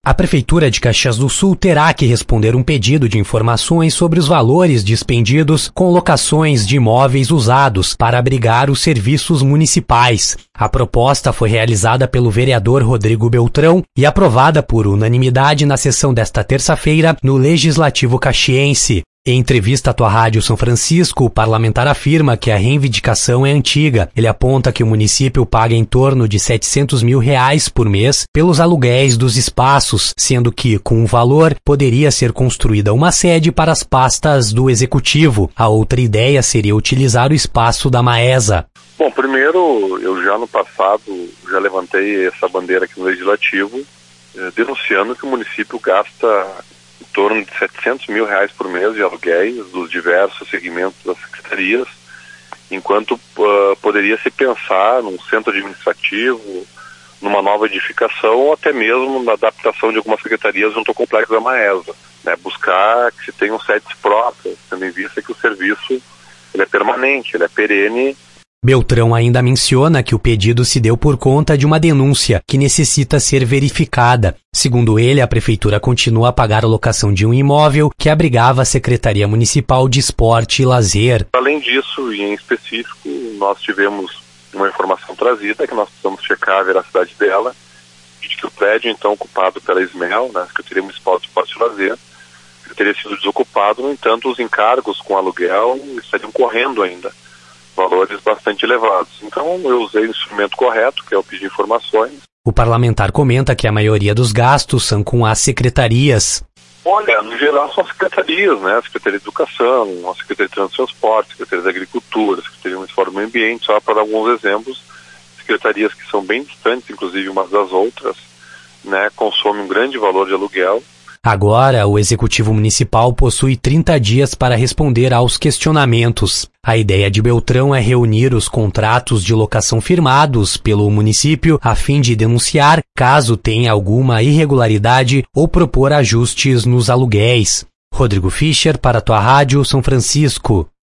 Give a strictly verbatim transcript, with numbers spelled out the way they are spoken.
A Prefeitura de Caxias do Sul terá que responder um pedido de informações sobre os valores dispendidos com locações de imóveis usados para abrigar os serviços municipais. A proposta foi realizada pelo vereador Rodrigo Beltrão e aprovada por unanimidade na sessão desta terça-feira no Legislativo Caxiense. Em entrevista à Tua Rádio São Francisco, o parlamentar afirma que a reivindicação é antiga. Ele aponta que o município paga em torno de setecentos mil reais por mês pelos aluguéis dos espaços, sendo que, com o valor, poderia ser construída uma sede para as pastas do Executivo. A outra ideia seria utilizar o espaço da Maesa. Bom, primeiro, eu já no passado já levantei essa bandeira aqui no Legislativo, eh, denunciando que o município gasta em torno de setecentos mil reais por mês de aluguéis dos diversos segmentos das secretarias, enquanto uh, poderia se pensar num centro administrativo, numa nova edificação ou até mesmo na adaptação de algumas secretarias junto ao complexo da Maesa, né? Buscar que se tenham sedes próprias, tendo em vista que o serviço ele é permanente, ele é perene. Beltrão ainda menciona que o pedido se deu por conta de uma denúncia que necessita ser verificada. Segundo ele, a Prefeitura continua a pagar a locação de um imóvel que abrigava a Secretaria Municipal de Esporte e Lazer. Além disso, e em específico, nós tivemos uma informação trazida que nós precisamos checar a veracidade dela, de que o prédio então ocupado pela Ismel, né, Secretaria Municipal de Esporte e Lazer, teria sido desocupado. No entanto, os encargos com aluguel estariam correndo ainda, valores bastante elevados. Então eu usei o instrumento correto, que é o pedir informações. O parlamentar comenta que a maioria dos gastos são com as secretarias. Olha, no geral são secretarias, né? A Secretaria de Educação, a Secretaria de Transporte, a Secretaria de Agricultura, a Secretaria Municipal do Meio Ambiente, só para dar alguns exemplos. Secretarias que são bem distantes, inclusive umas das outras, né? Consomem um grande valor de aluguel. Agora, o Executivo Municipal possui trinta dias para responder aos questionamentos. A ideia de Beltrão é reunir os contratos de locação firmados pelo município a fim de denunciar caso tenha alguma irregularidade ou propor ajustes nos aluguéis. Rodrigo Fischer para a Tua Rádio São Francisco.